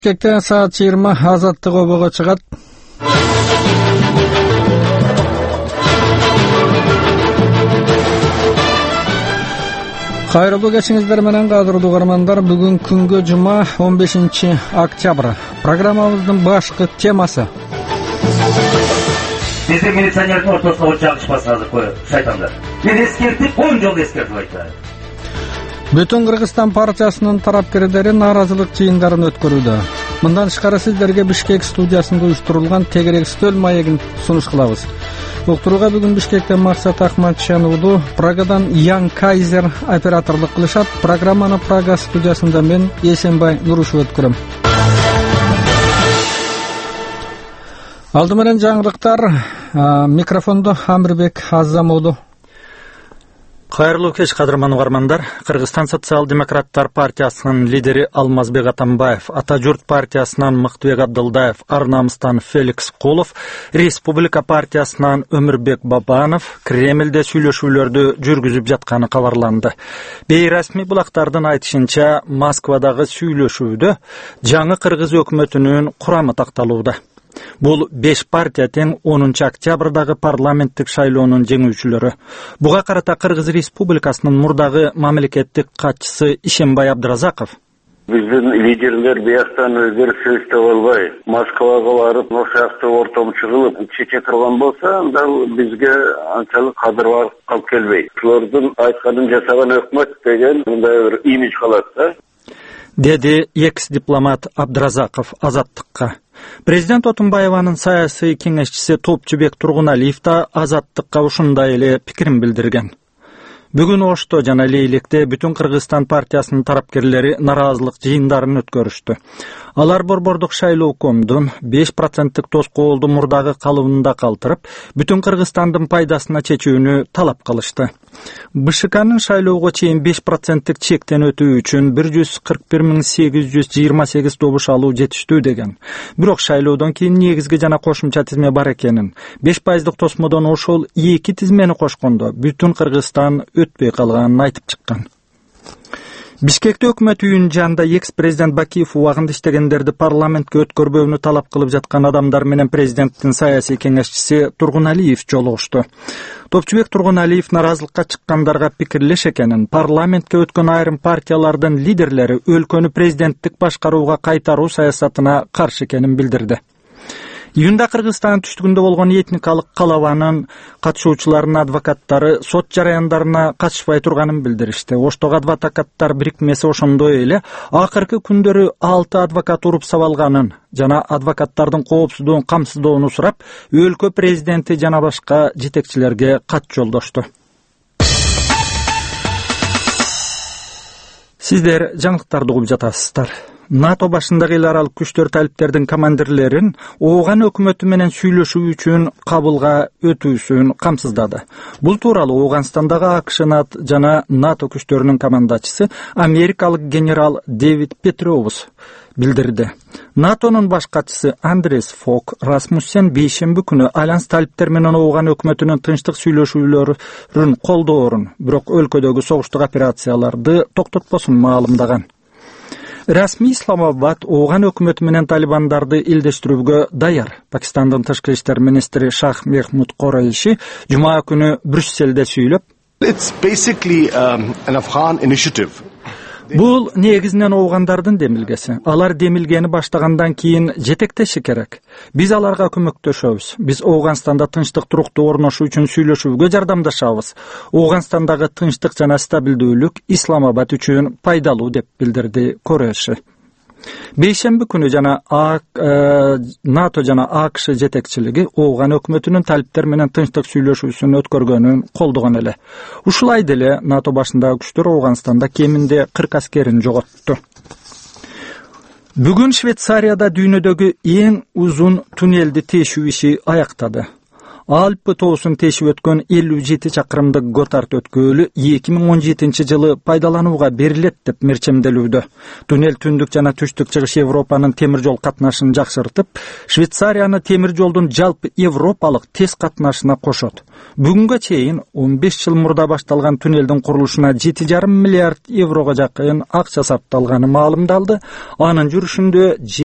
Бишкектен саат 20 азаттык обого чыгат. Кайрылуу кечиңиздер менен кадырлуу угармандар, бүгүн күнгө жума 15 октябрь. Программабыздын башкы темасы. Биздин милиционердин ортосуна жагышпаса азыр шайтандар. Мен эскертип, 10 жолу эскертип айтам. Бүтүн Кыргызстан партиясынын тарапкерлери нааразылык жыйындарын өткөрүүдө. Мындан тышкары сиздерге Бишкек студиясында уюштурулган тегерек стөл маегин сунуш кылабыз. Уктурууга бүгүн Бишкектен Максат Ахматшан уулу, Прагадан Ян Кайзер операторлук кылышат. Программаны Прага студиясында мен Эсенбай Нурушев өткөрөм. Алды менен жаңылыктар, микрофондо Амирбек Азам уулу. Кайрылуу кеч кадырман угармандар. Кыргызстан социал-демократтар партиясынын лидери Алмазбек Атамбаев, Ата журт партиясынан Мыктыбек Абдылдаев, Ар намыстан Феликс Кулов, Республика партиясынан Өмүрбек Бабанов Кремльде сүйлөшүүлөрдү жүргүзүп жатканы кабарланды. Бейрасмий булактардын айтышынча, Москвадагы сүйлөшүүдө жаңы кыргыз өкмөтүнүн курамы такталууда. Бул 5 партия тең 10 октябрдагы парламенттик шайлоонун жеңүүчүлөрү. Буга карата Кыргыз Республикасынын мурдагы мамлекеттик катчысы Ишенбай Абдыразаков: Биздин лидерлер бияктан өздөрү сөздөп албай, Москвага барып, ошакта ортомчу кылып чече турган болсо, анда бизге анчалык кадыр калып келбейт. Булардын айтканын жасаган өкмөт деген мындай бир имидж калат да. Деди экс-дипломат Абдыразаков Азаттыкка. Президент Отунбаеванын саясий кеңешчиси Топчубек Тургуналиев да Азаттыкка ушундай эле пикирин билдирген. Бүгүн Ошто жана Лейлекте бүтүн Кыргызстан партиясынын тарапкерлери нараазылык жыйындарын өткөрүштү. Алар борбордук шайлоо комдун 5% тоскоолду мурдагы калыбында калтырып, бүтүн Кыргызстандын пайдасына чечүүнү талап кылышты. БШКнын шайлоого чейин 5% чектен өтүү үчүн 141.828 добуш алуу жетиштүү деген. Бирок шайлоодон кийин негизги жана кошумча тизме бар экенин, 5% тосмодон ошол 2 тизмени кошкондо бүтүн Кыргызстан өтпөй калганын айтып чыккан. Бишкекте өкмөт үйүнүн жанында экс-президент Бакиев убагында иштегендерди парламентке өткөрбөөнү талап кылып жаткан адамдар менен президенттин саясий кеңешчиси Тургуналиев жолугушту. Топчубек Тургуналиев нараазылыкка чыккандарга пикирлеш экенин, парламентке өткөн айрым партиялардын лидерлери өлкөнү президенттик башкарууга кайтаруу саясатына каршы экенин билдирди. Июнда Кыргызстан түштүгүндө болгон этникалык калабанын катышуучуларынын адвокаттары сот жараяндарына катышпай турганын билдиришти. Оштогу адвокаттар бирикмеси ошондой эле акыркы күндөрү 6 адвокат уруп сабалганын жана адвокаттардын коопсуздугун камсыздоону сурап, өлкө президенти жана башка жетекчилерге кат жолдошту. Сиздер жаңылыктарды угуп жатасыздар. НАТО башындагы эл аралык күчтөр талиптердин командирлерин Ооган өкмөтү менен сүйлөшүү үчүн Кабылга өтүүсүн камсыздады. Бул тууралуу Ооганстандагы АКШ жана НАТО күчтөрүнүн командачысы америкалык генерал Дэвид Петроус билдирди. НАТОнун баш катчысы Андрес Фок Расмуссен бейшемби күнү альянс талиптер менен Ооган өкмөтүнүн тынчтык сүйлөшүүлөрүн колдоорун, бирок өлкөдөгү согуштук операцияларды токтотпосун маалымдаган. Расмий Исламабад Ооган өкмөтү менен талибандарды илдештирүүгө даяр. Пакистандын тышкы иштер министри Шах Мехмуд Корейши жума күнү Брюсселде сүйлөп, It's basically an Afghan initiative. Бул негизинен Оогандардын демилгеси. Алар демилгени баштагандан кийин жетектеши керек. Биз аларга көмөктөшөбүз. Биз Ооганстанда тынчтык туруктуу орношуу үчүн сүйлөшүүгө жардамдашабыз. Ооганстандагы тынчтык жана стабилдүүлүк Исламабад үчүн пайдалуу деп билдирди Корейши. Бейшемби күнү жана НАТО жана АКШ жетекчилиги Ооган өкмөтүнүн талиптер менен тынчтык сүйлөшүүсүн өткөргөнүн колдогон эле. Ушулай деле НАТО башындагы күчтөр Ооганстанда кеминде 40 аскерин жоготту. Бүгүн Швейцарияда дүйнөдөгү эң узун туннелди тешүү иши аяктады. Альпы тоосун тешип өткөн 57 чакырымдык Готард өткөлү 2017 жылы пайдаланууга берилет деп мерчемделүүдө. Туннел түндүк жана түштүк чыгыш Европанын темир жол катнашын жакшыртып, Швейцарияны темир жолдун жалпы европалык тез катнашына кошот. Бүгүнгө чейин 15 жыл мурда башталган туннелдин курулушуна 7,5 миллиард еврого жакын акча сарпталганы маалымдалды. Анын жүрүшүндө